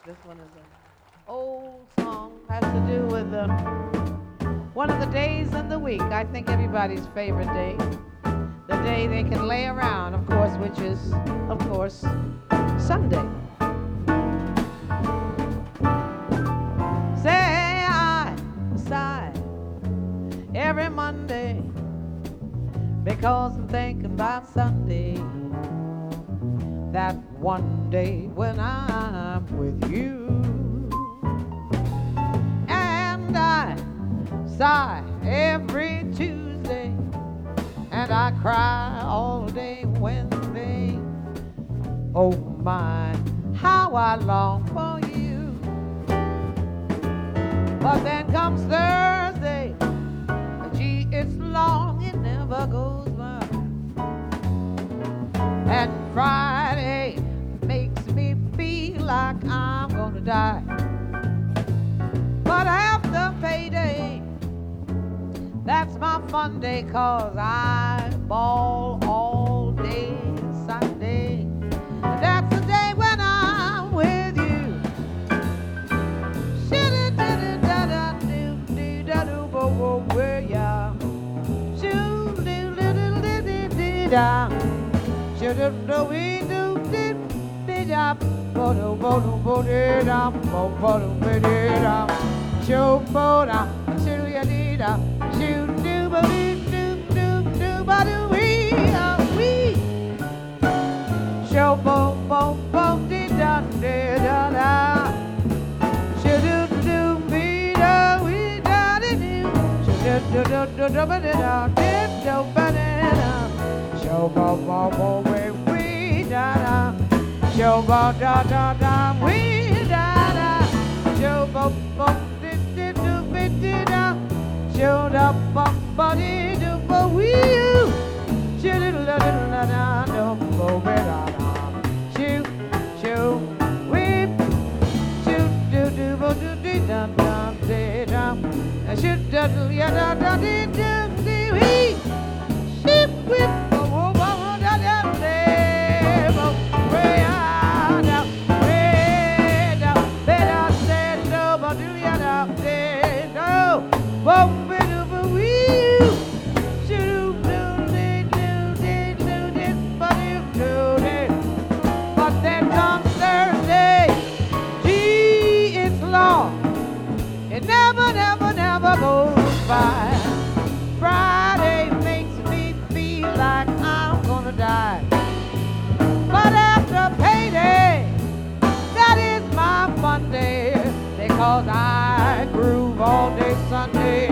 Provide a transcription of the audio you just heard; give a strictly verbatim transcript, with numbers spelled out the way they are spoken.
This one is an old song, has to do with uh, one of the days in the week. I think everybody's favorite day. The day they can lay around, of course, which is, of course, Sunday. Say I sigh every Monday because I'm thinking about Sunday. That one day when I'm with you. And I sigh every Tuesday, and I cry all day Wednesday. Oh my, how I long for you. But then comes Thursday, gee, it's long, it never goes by. And Friday makes me feel like I'm gonna die. But after payday, that's my fun day, 'cause I ball all day Sunday. That's the day when I'm with you. Where ya? Do we do did did up bodo bodo bodo dum bodo bodo dum show boda show ya did up show do bodo do do do bodo we are we show bo bo bo did da did da da show do do be da we da did do show do do do do ba da did do ba da show bo bo bo we da da, show ba da da da, we da da, show ba ba di di do bi di da, show da ba ba di do ba we you, show di da da da da do ba we da da, show show we, show do do ba do di da da di da, show da do ya da da di do di we, show we ba ba ba da da di. But then comes Thursday, gee, it's long. It never, never, never goes by. Friday makes me feel like I'm gonna die. But after payday, that is my fun day, because I groove all day Sunday.